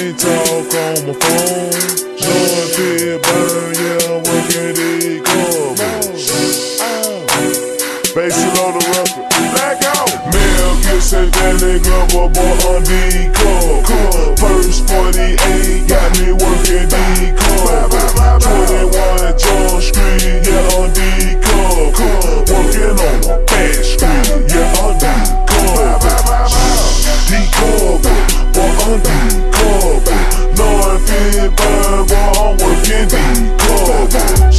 can't talk on my phone. Lord, feel burn, yeah, I'm working the covers. Basing on the record, black out. Mel Gibson, Danny Glover, boy on the cover. First 48 got me working the cover. 21 John Street, yeah, on the cover. Working on a back street, yeah, on the cover. The cover, boy on the cover. Lord, feel burn, boy, I'm working the cover.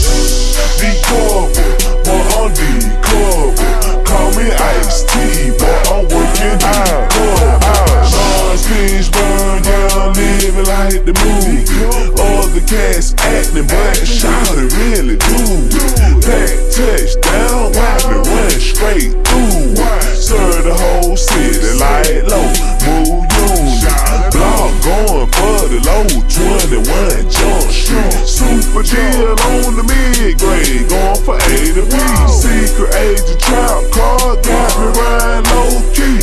The cover, boy on the cover. Call me Ice-T, boy, I'm working the cover. Lord, fish burn, yeah, I'm living like the movie. Other cats acting, but shout it really do. Back touchdown, watch me run straight through. Serve the whole city like low, move unit. Block going for the low, 21 John Street. Super deal on the mid-grade, going for A to B. Secret agent trap car, got me riding low-key.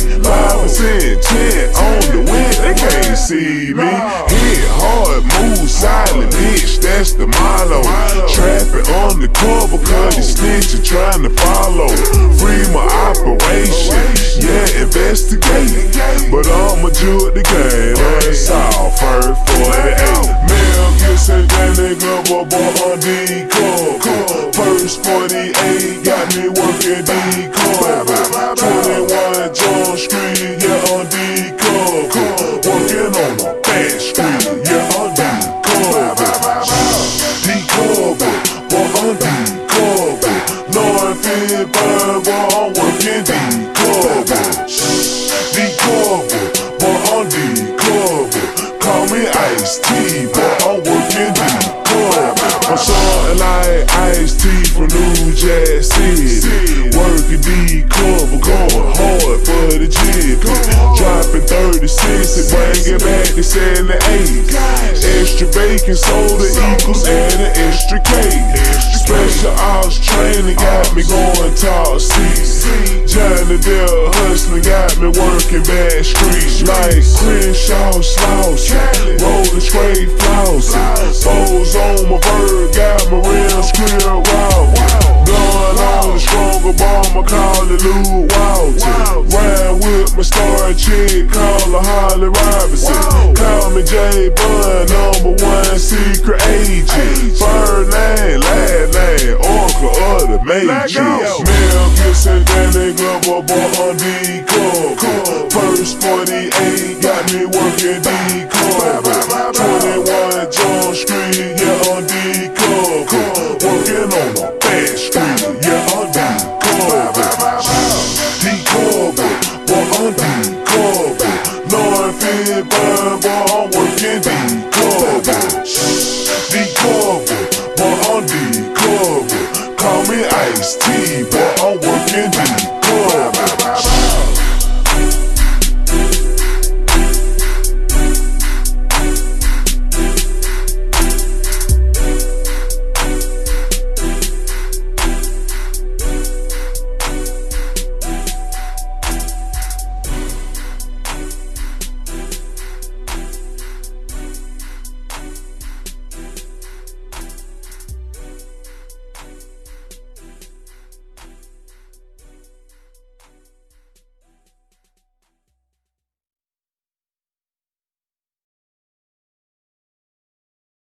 5% 10 on the wind, they can't see me. Hit hard, move silent, bitch, that's the motto. Trapping on the cover, cause you snitching, trying to follow. Free my operation, yeah, investigate. But I'ma do it the game, unsolved, first 48. Mel Gibson, Danny Glover, boy on the cover. First 48 got me working the cover. 21 John Street, yeah, on the cover. Working on a back street, yeah, on the cover. The cover, boy on the cover. Lord, feel burn, boy, I'm working the cover. The cover, boy on the cover. Call me Ice-T, boy, I'm working the cover. I'm something like Ice-T from New Jack City. Working the cover, going hard for the GP. Dropping 36 and bring it back to 78. Extra baking soda equals and an extra cake. Special ops training got me going top seats. Johnny Dale hustling got me working back streets like Crenshaw Slauson, rolling straight flossing. Foes on my bird got my real square raw. Blowing on the stronger bomber, call it Lou Walton. Ride with my star chick, call her Holly Robinson. Call me J Bun, #1 secret agent. Bird name, lad name, Oracle of the Matrix. Mel Gibson, Danny Glover, boy on the cover. First 48 got me working the cover. 21 John Street, yeah, on the cover. Working on a back street, yeah, on the cover. The cover, boy on the cover. Lord, feel burn, boy, I'm working the cover. The cover, boy on the cover. Call me Ice-T, boy, I'm working the cover.